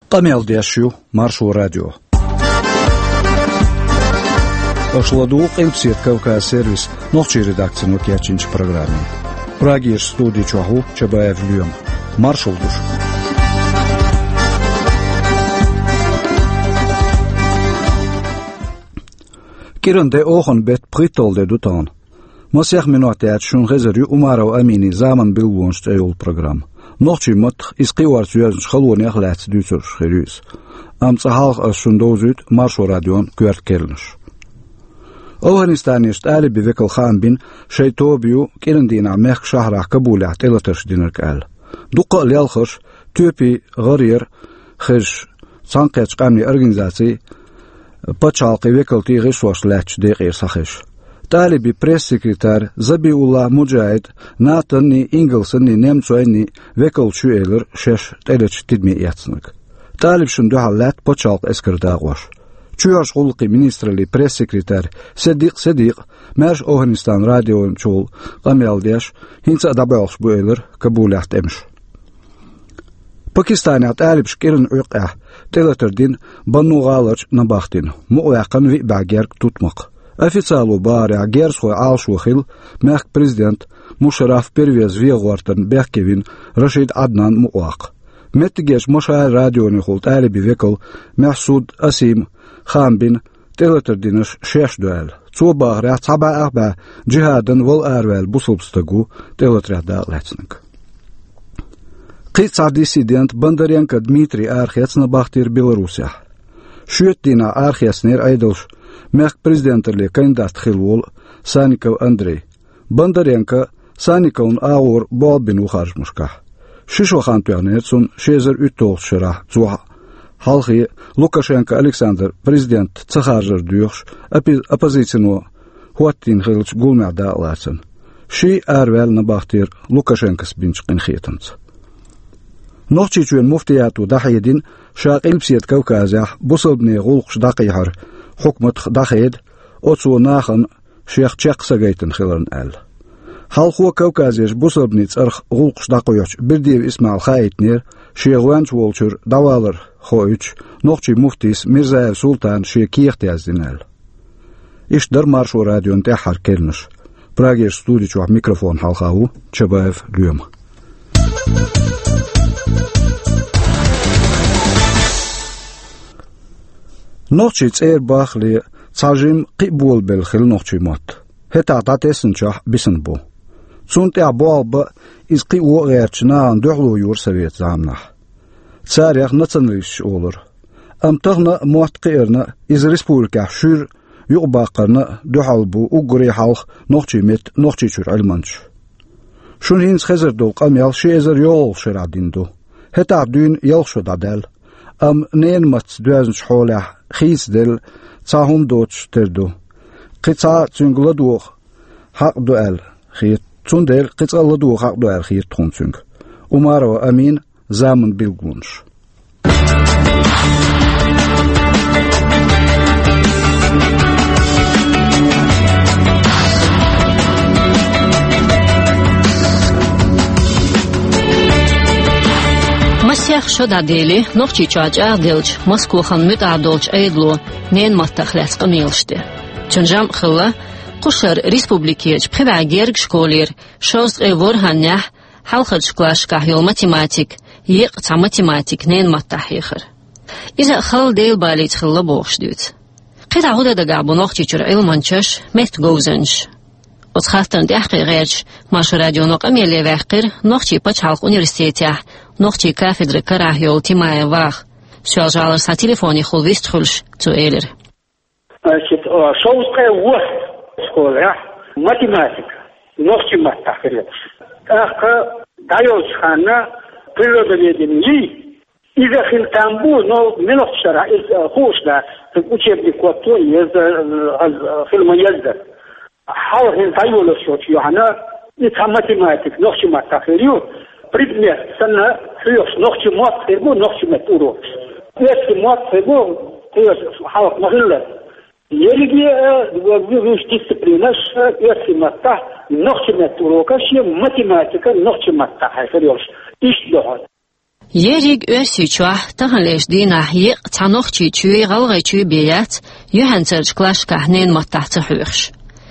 قميل ديشيو مارشو راديو أشلدوق إمسيت كوكا سيرفيس نوخشي редакция نوكياتشинч программе. Прагиш студии чуху чабаев люем. Маршал душ. Киренде охон бет притолде дутан. Масях минуатят шун резерю умарау амини zaman билвонст эйол программ. Нохчи мат искиварц юзн шхалуон яхлац дюцер шхерюс. Амцахалх ашундозут маршо радион кверт келнш. أوهنستانيشت آلي بذكل خان بين شيطوبيو كيرندين عميخ شهر كبولة تلتش دينرك آل دوقا ليالخش توبي غرير خش سانقيتش قامني أرغنزاتي بچالقي وكلتي غشوش لاتش ديغير سخش تالي بي بريس سكرتار زبي الله مجاهد ناتني إنجلسني نمتويني وكل شو إيلر شش تلتش تدمي ياتسنك تالي بشندو حالات بچالق اسكر داغوش Чуяш холки министрли пресс-секретарь Садик Мерш Оганистан радио чул Камелдеш хинца дабалш буэлэр Кабулят эмш. Пакистанят алибш кирен уйqa телетердин банугалач набахтин муяқан ви багерк тутмак. Официалу баря герсхой алшухил мэх президент Мушараф первез вегвартан Бехкевин Рашид Аднан муак. Меттигеш Моша радионы холт алиби векл Махсуд Асим خان بين تلتردينش شيش دوال تو باغرا تبع أربع جهادن والأروال بوصلبستغو تلتردا لاتنك قيصر ديسيدنت بندرينكا دميتري أرخيتنا باختير بيلاروسيا شوتينا أرخيسنير أيدلش مخ بريزيدنترلي كاندات خلول سانيكو أندري بندرينكا سانيكون أور بالبين وخارجمشكا شيشو خان بيرنيتسون شيزر ütol شرا زوها Халхи Лукашенко Александр президент цахаржер дюш оппозициону хуаттин хилч гулмада лацен. Ши арвел на бахтир Лукашенко сбинчкин хитанц. Нохчи чуен муфтияту дахидин шaqil бсиет Кавказах бусылбни гулқш дақихар хукмат дахид оцу нахан шех чеқсагайтын хиларн ал. Халху Кавказеш бусылбни царх гулқш дақояч бірдев Исмаил хаитнер шеғуанч волчур давалар خويش نوخشي مفتيس ميرزا سلطان شي كيختيازدينال إيش در مارشو راديو انتحر كيلنش براغير ستودي چوح ميكروفون حلقاو چبايف اليوم نوخشي تسير باخلي تساجيم قيبول بالخل نوخشي مات هتا تاتيسن چوح بسن بو تسونتي عبوالب إز قيبو غيرچنا اندوحلو يور سويت زامنح تاريخ نتنريش أولر أم تغنى مواتقيرنا إز ريسبولكا شير يقباقرنا دوحالبو وقري حالخ نوخشي ميت نوخشي شور علمانش شون هينس خزر دوق أم يال شيزر يول شرادين دو هتا دون يلشو دادل أم نين مات دوازنش حوله خيس دل تاهم دوتش تردو قطع تنقل دوخ حق دوال خير تندل قطع لدوخ حق دوال خير تخونسنگ أمارو أمين زامن بيلغونش مسيح شد عديلي نوخشي چاج عدلج مسكو خان مت عدلج ايدلو نين متخلص قميلشتي چنجام خلا قشر ريسبوبليكيج بخبع جيرج شكولير شوز ايور هنيح حلقة شكلاش كاهيو ماتيماتيك يقطع ماتيماتيك نين متحيخر إذا خل ديل بالي تخلا بوخش دوت قطع هودا دقع بنوخشي چر علمانچش مت گوزنش وتخاطن دحقي غيرش ماش راديو نوق أميلي واقر نوخشي پاچ حلق انيورسيتيح نوخشي كافدر كراهيو تيمايا واخ سوال جالر سا تليفوني خول ويست خلش تو ايلر شوز قي وح سكول ماتيماتيك نوخشي متحيخر دايوش خانا بريودة لي إذا خلتامبو نو منوخ شرع خوش دا تقوشي بكواتو فيلم يزد حاول هن دايولو شوش يوحنا إذا ماتيماتيك نوخشي متاخريو بريدني سنة فيوش نوخشي موات فيبو نوخشي متورو يسي موات فيبو فيوش حاول مغلة يلقي ويوش ديسبلينش يسي متاح نوخشي متورو كاشي ماتيماتيكا نوخشي متاح فيوش إيش دوهاد يريق أرسيشوه تغليش دينا يق تعنوخشي تشوي غلغي تشوي بيات يوهن سرج كلاشكا نين مطاحت حوخش.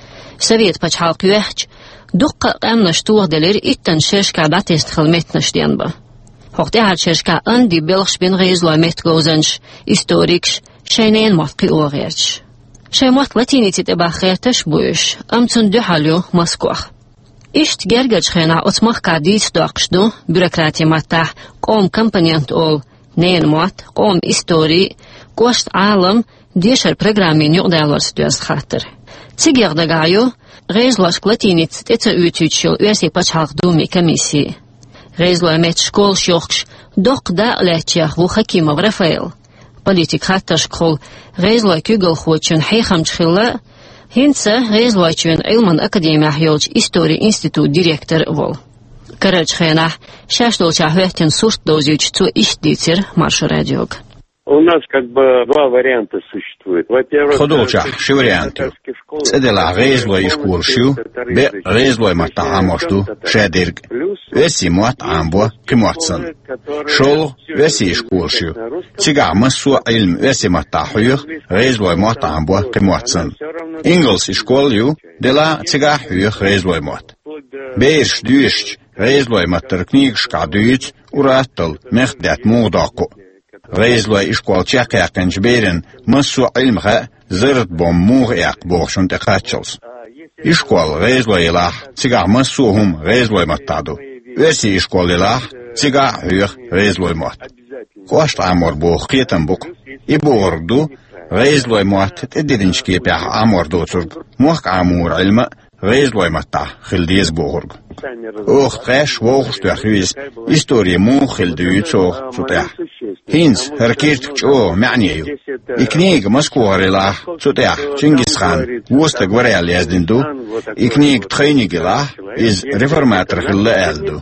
سويت بچحالق يوهج دقق أمنش توغ دلير إتن شرشكا باتيست خلمتنش دينبا. هوقتي هاد شرشكا أندي بلغش بين غيزلو متغوزنش إستوريكش شينين موتقي أوغيرش. شي موت لاتيني تتباخيرتش بوش أمتن دوحاليو مسكوخ. إشت جرجج خينا أتمخ كاديت دوقشدو بيروقراتي متاح قوم كمبانيانت أول نين موت قوم إستوري قوشت عالم ديشر برنامين يقدالورس دوز خاطر. تيجيغ دقايو غيزلوش لاتينيت تتا يوتيوتشل ويسي بچحالق دومي كميسي. غيزلو امت شكول شوخش دوق دا لاتيخ وو حكيمة رافائيل. بوليتيك خاطر شكول غيزلو كيغل خوچن حيخمج خلا هنسا غيزلو چون علمان أكاديميا هيولج إستوري إنستيتوت ديريكتور وول. كرج خيناح شاشدول چاهوهتن سورت доузюч цу иштдитер марш радиог. У нас как бы два варианта существует. Во-первых, خدوچا شي واريانتو цедела غيزلو يشكولشو بي غيزلو متا عموشتو شاديرغ وسي موت عمبو كموتسن شول وسي يشكولشو تيغا مسو علم وسي متا حيوخ غيزلو موت عمبو كموتسن انجلس يشكوليو دلا تيغا حيوخ غيزلو موت بيرش دويش غيزلو متا كنيغش كادويت وراتل مخدات موداكو غيزلو إشكال تشاقيا كنجبيرن مسو علمها زرد بوموغ ياق بوغشون تقاتشلس. إشكال غيزلو إلاح تيغا مسوهم غيزلو متادو. ويسي إشكال إلاح تيغا هيوخ غيزلو موت. قواشت عمور بوغ قيتن بوك. إبوغردو غيزلو موت تددنشكي بيح عمور دوترگ. موغ عمور علم غيزلو متا خلديز بوغرگ. اوخ قاش ووغش تخويز إستوري مو خلدويت سوغ سوتاح. هينز هركيرتك جو معنيو إكنيق مسكوغر إلاح سوتاح چنگيز خان ووستق وريال يزدندو إكنيق تخينيق إلاح إز ريفرماتر خلا ألدو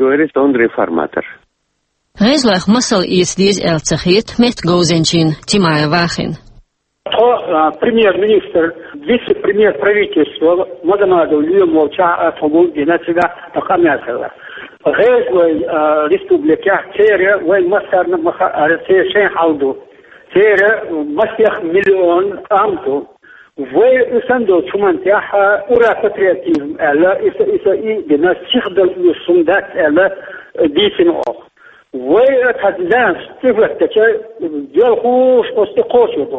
غيزلوخ مسل إيسديز ألتخيت مت غوزنچين تيمايا واخن. Премьер-министр, вице-премьер правительства, Мадамаду Лью Молча Фогул Генацида Тахамятова. غير республика تيرا وين مصر تيشين حوضو تيرا مسيخ مليون أمتو وين يسندو تمنتيح أورا باترياتيزم ألا إسا دينا تخدم الصندات ألا ديسن أخ وين تهدان ستفلت تكا ديال خوش أستقوشيتو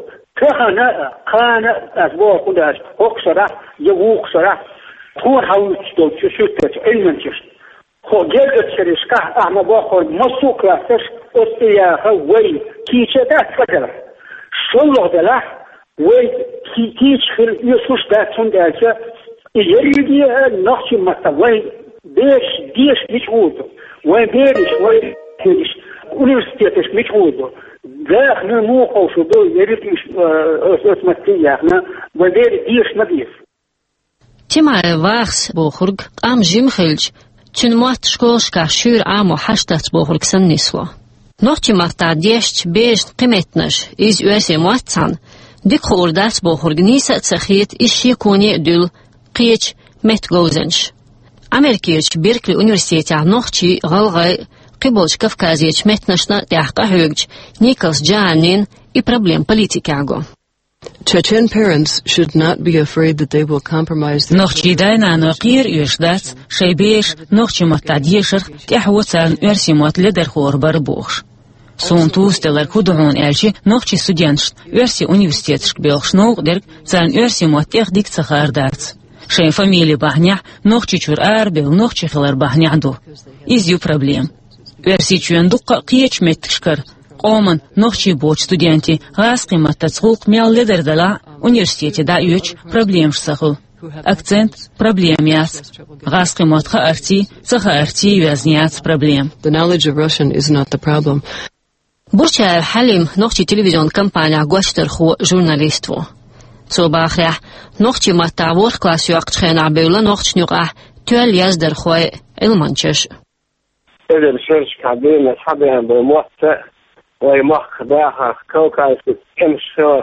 كان أسبوع قداش أقصرا يووق صرا هو حاول تشتو تشتت علما تشت خو جلد شريشكا أعمى باخر مسوق لاتش أستياها وي كيشتات فجرة شلوه دلح وي كيش خل يسوش داتون داتشا يريديها نخشي متا وي ديش مشغوطو وي بيرش وي كيش universitetش مشغوطو داخ نموقو شدو يريديش أسمتياهنا وبيري ديش نبيف تيماي واخس بوخرج قام جيم خلج تون موت شكولشكا شور عامو حشتات بوخرج سنسوا نوتي مقطع ديشت بيشت قيمتنش إز يوسي موتسان ديك خوردات بوخرج نيسا تسخيت إش يكوني دول قيتش متغوزنش أمريكيش بيركلي أونيورسيتي نوخشي غلغي قبولش كافكازيش متنشنا تحقا هوجج نيكلس جانين إي проблем политикаго. Chechen parents should not be afraid that they will compromise their نوخشي داينا نقير يشدات شيبيش نوخشي متعديشر تحوتان ارسيموت لدر خور بربوخش سون توستلر كودعون الشي نوخشي ستودنتش ارسي университетшк белхшног درك زان ارسيموت تخديك تخاردات شي فاميلي بحنيح نوخشي چور اربل نوخشي خلر بحنيح دو изю проблем ارسي چون دقة قيچ متشكر قومن نوخشي بوچ студенти غاس قيمت تسخوق ميال لدر دلا университете да يوچ проблемш сахыл акцент проблемяс غاس قيمت خارتي سخارتي يوزنيات проблем. The knowledge of Russian is not the problem. برشا حليم نوخشي تلفزيون كامبانيا غوشتر خو جورناليستو سو باخيح نوخشي متعور كلاس يوقت خينا بيولا نوخش نوقع تول يزدر خوي المنشش إذا الشرش كعبين أصحابها بموسع ويمخ داخل كوكايس كمشوا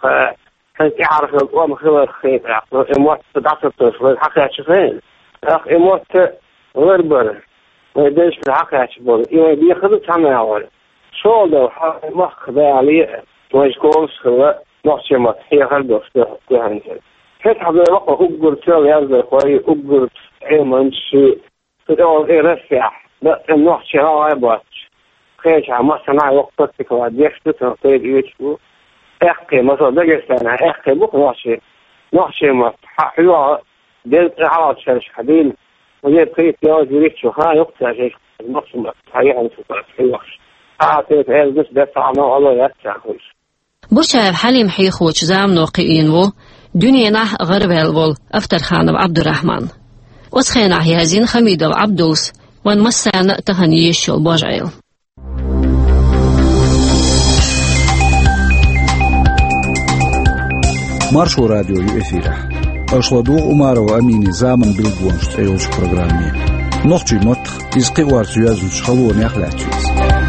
كانت يعرف الأم خير خير موسع دعسة طفل حقيقة شفين موسع غير بره ويدش في الحق هتشبه إيه بياخذ تعمل أول شو ده مخ ده عليه ويشكون سخوة نحشي مطحية خلبه في هنجل فتح بيوقع أقر تيال يازل خوي أقر عيمان شيء تدعو إيه رفع لا نحشي ها عباتش خيش عما سنع وقتك وعد يكتت نطيب يشبه احكي مثلا دقيستان احكي بك نحشي مطحة حلوة ديل عوض شرش حديل وجيب خيط يوز يريد شوها يقطع شيء المقسم صحيح انتظار حلوة أعطيت هاي بس دفع نوع الله يتسع خوش برشا حليم حيخوش زام نوقيين و دنيا نح غربال وول أفتر خانم عبد الرحمن وسخينا هيازين خميدة وعبدوس ونمسانا تهنيش الباجعيل Маршу радио и эфира. Ашладу Умарова Амини Заман Билгонш эйлш программе. Нохчи мот из кивар связуч халуан яхлячис.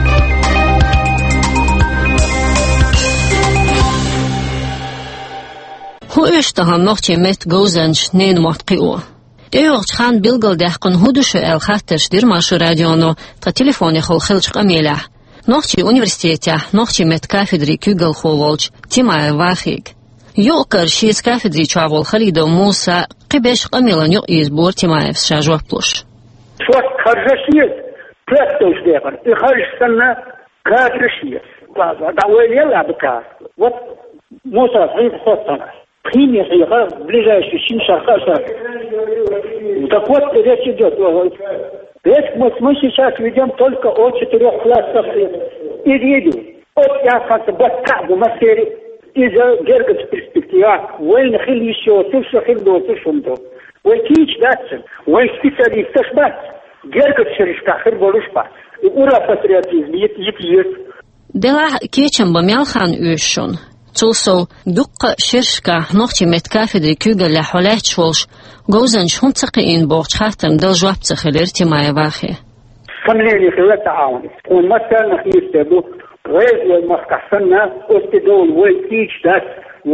هو اشتهان نوختي مت جوزنش نين مطقيو ديوغ خان بيلغل دحقن هودوشو ال خاطرش دير ماشو راديونو تا تليفوني خول خلش قميلح نوختي انيفرسيتيا نوختي مت كافيدري كوغل خولج تيما واخيك يوكر شيز كافيدري تشافول خليد موسى قبش قميلن يقيز بور تيما في شاجوه بلوش شوات خرجشيز بلاستوش ديقن يخرج سنة كافرشيز دعوين يلا بكار وات موسى صحيح خطنا خيمي صيغة بلجاش الشمشة خاصة وتقوت ريش جد ريش مش شاك видим только от 4 классов и видео от я как бакаб масери из-за гергат перспектива وين خل еще تشو خل до тушунто وين تيج датся وين специалист шбат гергат шеришка хер болушпа ура патриотизм يت دلا كيچن بميالخان اوشون تولسو دق شرشكا نوختي مت كافيدري كوغل لحولات شولش جوزن شون تقين بوغش خاطر دل جواب تخلير تيمايا واخي خمليني خلال تعاون ومثلا نخيستدو غير المختصنا استدول ويتيج دات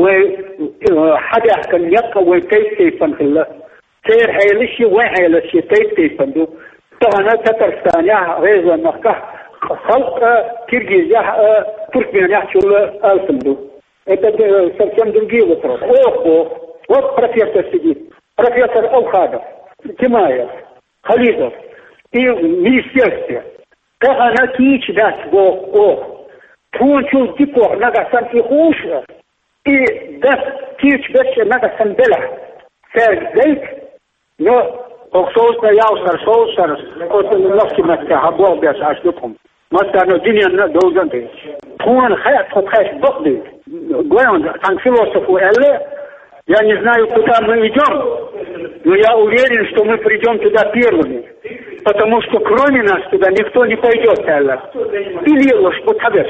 وحدا كان يبقى ويتيفن خلا سير هيلشي وهيلشي تيفن دو طبعا تترستانيا غير المختص خلق كيرجيزيا تركمانيا شول الفندو это совсем другие вопросы. Вот профессор сидит, профессор Алхадов, Тимаев, Халидов и в министерстве. Как она кич даст получил диплом, надо сам и хуже, и даст кич дальше надо сам бела. Сергейт, но оксоуста яусар, вот ногти матка, обол без аштуком. Матка, но динья должен быть. Тун хайт, хоть богды. Главное, там философу Элле, я не знаю, куда мы идем, но я уверен, что мы придем туда первыми, потому что кроме нас туда никто не пойдет, Элле. Или ложь, вот табеш.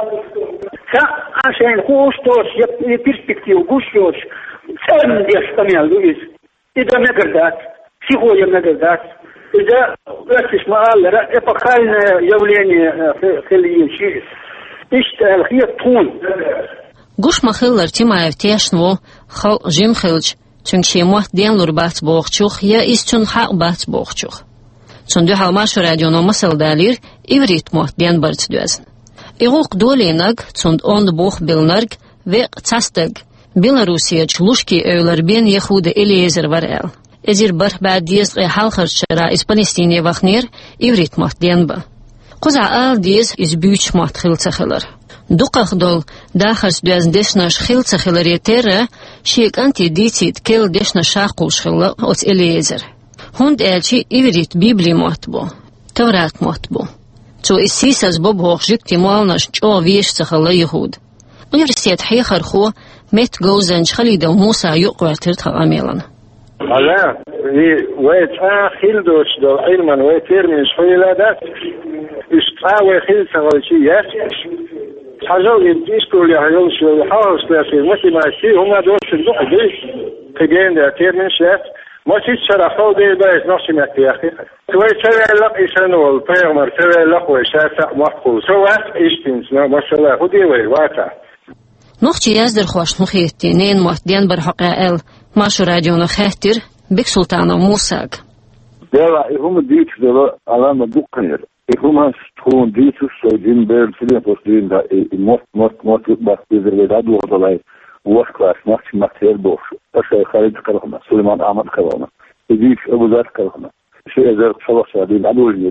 Ашен хуштош, я перспективу гуштош, сам дешь тамел, Луис, и да мегардат, сегодня мегардат, и да, это эпохальное явление Хельинчи. اشتغل خير طول گوش مخلر تیمايف تيشنو خل جيم خلج چونكشي موت دين لور بات بوخچوخ يا استون حق بات بوخچوخ چون دو هالماش راديونو مسل دالير ivrit موت دين برت دوزن ايغوق دولينگ چون اون بوخ بيلنرگ و تاستگ بيلاروسيا چلوشكي اولر بين يهود اليزر ورال ازير بر بعد ديز حالخر شرا اسبانستيني وخنير ivrit موت دين با قزع آل ديز إز بيوش موت خلطة خلر دوقاق دول داخرس دوز ديشناش خلطة خلر يتيرا شيك أنتي ديتيد كيل ديشنا شاقوش خلر أوت إليزر هند إلشي إيريت بيبلي موت بو تورات موت بو تو إسيساز بوب هوخ جيكتي موالناش جو ويش تخلر يهود universitet حيخر خو مت جوزنش خليدا وموسى يقوى ترتخل أميلان لا ويت خلدوش دو علما ويتيرمن شوية دات استعوى خلصة والشيء حاجة يديسكوا اللي هيوش يحاول سلاسل مثل ما الشيء هم دوش الدوح دي تجين ده تيرمن شاف ما شيء شرحوا دي بايت نفسي مكتي أخي سوى سوى لق إسانو البيغمر سوى لق وشاسع محفوظ سوى إشتنس ما شاء الله خدي ويواتا نوختي يازدر خوش نخيتي نين موت دين برحق ال ماشو راديو نخيتر بك سلطانو موساق Ja, هم ديت ده علامة دقنير. هم تكون ديت سوين بير سيدنا توصلين ده موت بس بيزرع ده وضلاي واسكاس ما تير بوش. أشياء خالد كلامنا سليمان أحمد كلامنا. ديت أبو ذر كلامنا. شيء ذر صلاح شادين أدول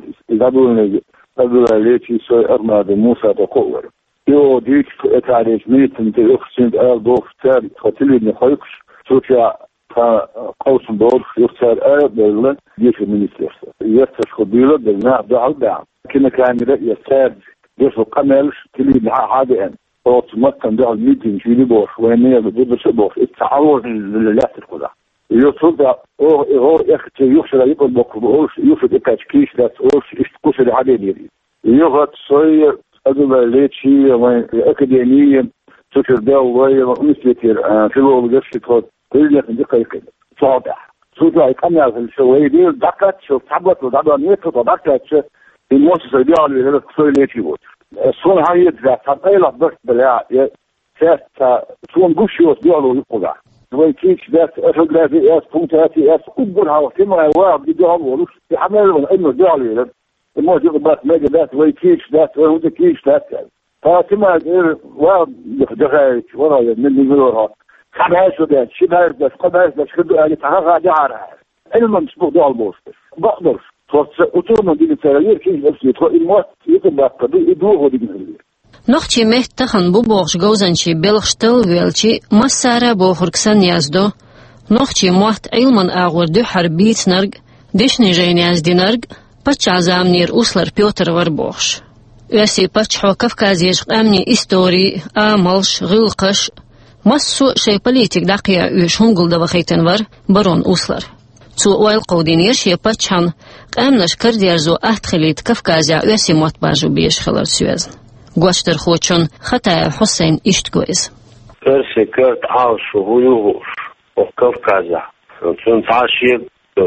ليتي سوي أرماد موسى تقوّر. يو ديت تعريف ميت من تأخذين دوف تاني خاتلي نخيقش سوتيا قوس بول يختار بالله جيش المينستر يفتش قبيلة بالناع دعم كنا كان يستاد جيش القمالش تلي مع عادئا صوت مكان دعم ميتين جيلي بوش وينيا بدرس بوش التعاون لله تلقى يصدق هو يختي يخشى يقول بقول يفرد كاشكيش لا تقولش يشتكوش العادين يدي يغط صير أدوما ليتشي أكاديميا تشر داوية مثل في الوقت جشت كل دقيقة صوتها يقنع في الشوية دي دقت شوف تعبت وضعها نيته وضعت المؤسسة دي على هذا الكسور اللي يجيبوت الصون هاي ذات حقيقة ضغط بلا سات صون قشيوت بيعلو يقضع ويكيش ذات أفق ذات إياس بونتاتي إياس قبلها وكما هو بيدعو ولوش في حمل إنه دعلي الموت يقبل ماجي ذات ويكيش ذات وهو كيش ذات فكما واحد دقائق ورايا من يقولها خباش وده شبهر بس خباش بس خدوا قالت ها دعارها علما مش بقدر البوست بقدر وتوما دي التغيير كيف نفسي الموت يتبقى قضية يدوه دي نختي مهت تخن بوبوغش جوزنشي بلغشتل ويلشي مسارة بوخركسن يازدو نختي موت علما اغور دو حربيت نرگ دشني جينياز دي نرگ پچ عزامنير اوسلر بيوتر وربوغش ويسي پچ حو كفكازيش قامني استوري آملش غلقش مسو شي بوليتيك دقيا يوش هنقل دبخيتن ور برون اوسلر تو ويل قودينير شي پچان قامنش كرديرزو احتخليت كفكازيا ويسي موت باجو بيش خلال سويزن گوشتر خوچون خطايا حسين اشتگويز ارسي كرت عاوش وغيوغوش وكفكازيا تون تعاشيب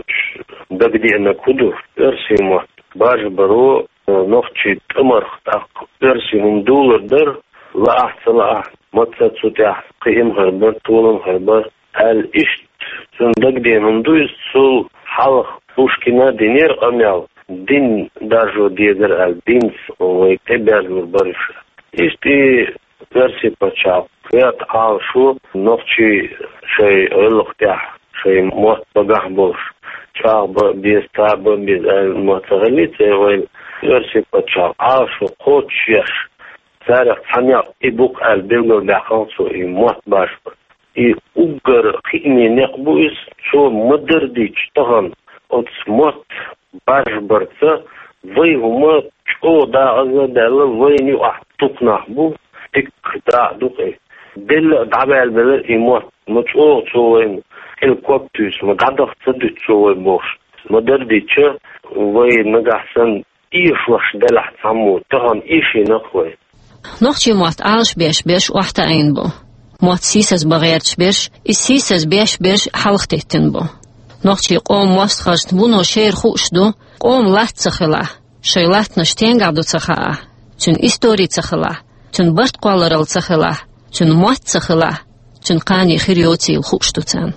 دقدي انا كدو ارسي موت باج برو نوختي تمرخ ارسي من دولار در واحسن متى تتاح قيم غربر طولم غربر الاشت صندق من دوز سو حلق وشكنا دينير اميال دين دارجو ديدر الدين ويتبع البرش اشتي версии почал квет алшу ночи шей элохтях шей мост багах бош чал без таба без моцарелицы версии почал алшу хочешь Зарах саня и бук ал белгор дахансо и мост баш и угар хини некбуис шо модердич таган от мост баш барца вы ума чо да азадала вы не ахтукна бу тик да дуке дел дабал бел и мост мочо чоен элкоптус мадах цдут чоен бош модердич вы нагасан ишваш делах саму таган иши нахвай نوختي موت عالش بيش وحتا عين بو موت سيسز بغيرتش بيش السيسز بيش حلقتين بو نوختي قوم موست خشت بونو شير خوشدو قوم لات تخلا شيلات نشتين قعدو تخلا تن استوري تخلا تن برد قوالرال تخلا تن موت تخلا تن قاني خريوتي وخوشدو تان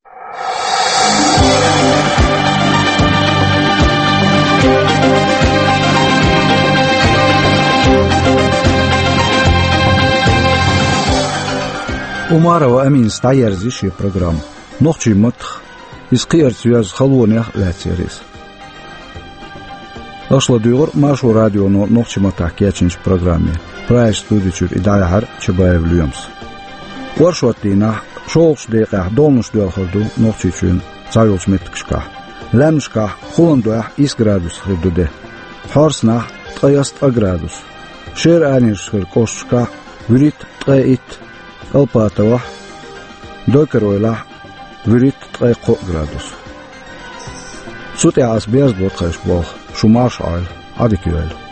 Умара وأمين استعير زيشي программ. نوختي متخ يسقير سياز خلونيخ لاتيريس. أشلا ديور ماشو راديو نوختي متخ كياتشنش программе. Праиш студичур идаяхар Чебаев Люмс. ورشوتينا شولش دقيقة دولنش دولخردو نوختي چون زايولش متكشكا. لامشكا خولندوح إس градус خردوده. حارسنا تقيست أغرادوس. شير آنيش خر كوشكا وريت تقيت الباتوا دوكرويلا وريت تقيقو градус. سوتي عاس بياز بوتخيش بوخ شو مارش عايل عادي كيويل.